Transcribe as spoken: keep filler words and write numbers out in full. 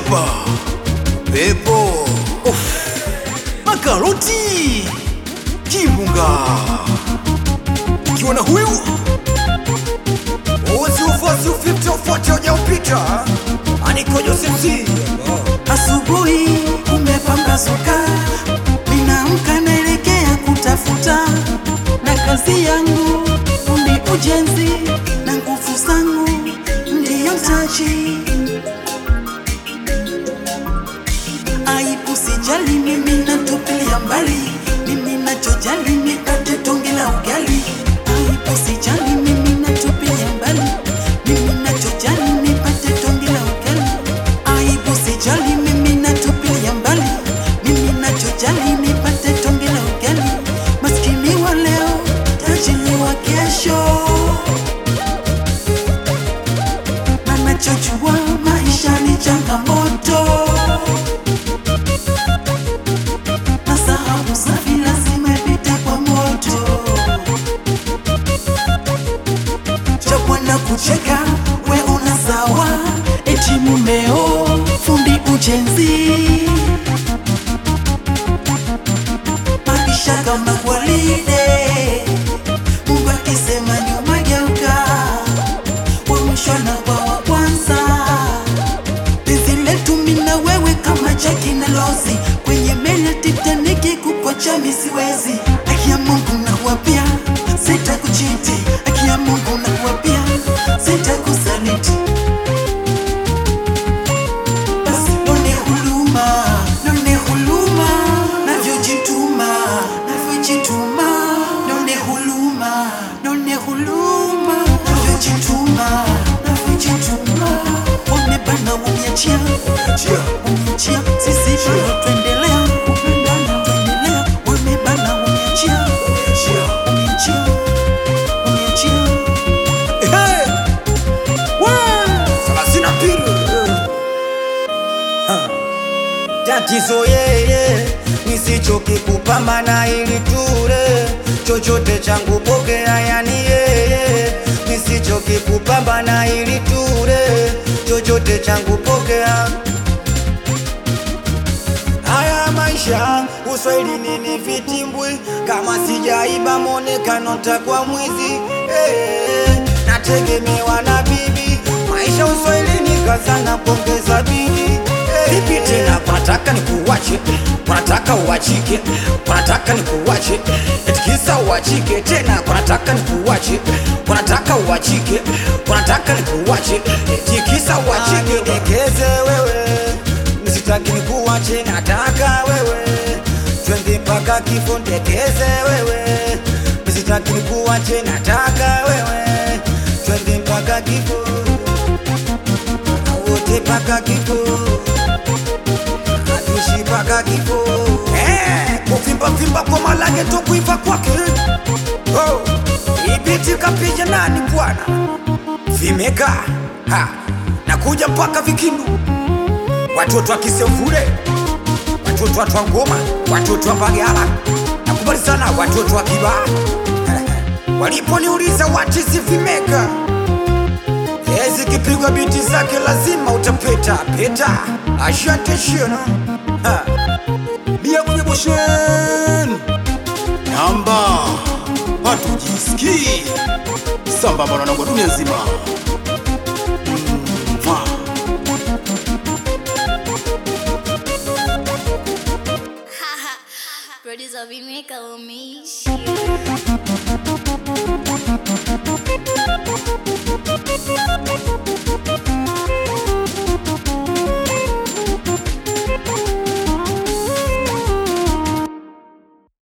hapa pepo makaroti kimbunga ukiona huyu uzi ufosi ufifte ufote uja upita aniko Joseph. Asubuhi umepambazuka, ninaamka naelekea kutafuta, na kazi yangu fundi ujenzi, na nguvu zangu ndiyo mtaji. Aibu sijali, mimi natupilia mbali, mimi nachojali nipate tonge la ugali. Aibu sijali, mimi natupilia mbali, mimi nachojali nipate tonge la ugali. Aibu sijali, mimi natupilia mbali, mimi nachojali nipate tonge la ugali. Maskini wa leo, tajiri wa kesho, na nachojua maisha ni changamoto. Kucheka we una sawa, eti mumeo fundi ujenzi, maisha kama gwaride, Mungu akisema nyuma geuka, wa mwisho na kwa wa kwanza. Penzi letu mimi na wewe kama Jackie na Rose, kwenye meli ya Titanic kukuacha mimi siwezi. Haki ya Mungu nakuapia sitakuchiti, haki ya Mungu nakuapia sitakusaliti. Basi none huluma, none huluma, navyojituma, navyojituma. None huluma, none huluma, navyojituma, navyojituma. Wamebana wamiachia, wamiachia, sisi bado tuendelea kupendana, tuendelea. Wamebana wamiachia, wamiachia, wamiachia. Tatizo yeye nisichoke kupambana ili ture, chochote changu pokea, yani yeye nisichoke kupambana ili ture, chochote changu pokea. Haya maisha uswahili nini vitimbwi, kama sijaiba monekano takwa mwizi. Hey, nategemewa na bibi, maisha uswahili nikazana pongeza bidi. Vipi tena wanataka nikuwache, wanataka uwachike, wanataka nikuwache, eti kisa uwachike. Tena wanataka nikuwache, wanataka uwachike, wanataka nikuwache, eti kisa uwachike. Dekeze wewe, nisitaki nikuwache, nataka wewe twende mpaka kifo. Dekeze wewe, nisitaki nikuwache, nataka wewe twende mpaka kifo, wote mpaka kifo, paka kifo. Eh, kuvimba vimba kwa malage to kuiva kwake. Oh, ibiti kapija nani bwana? Vimeka. Ha, nakuja mpaka Vikindu. Watoto wa Kisemvule, watoto wa Twangoma, watoto wa Mbagala. Nakubali sana watoto wa Kibaha. Waliponiuliza what is Vimeka? Ezi kipigwa biti zake lazima utapeta peta. Ashante shino. Ha, Bia kwenye boshen namba hatujiski samba mwana nangu dunia nzima. Mwah. Producer Vimeka umeishi.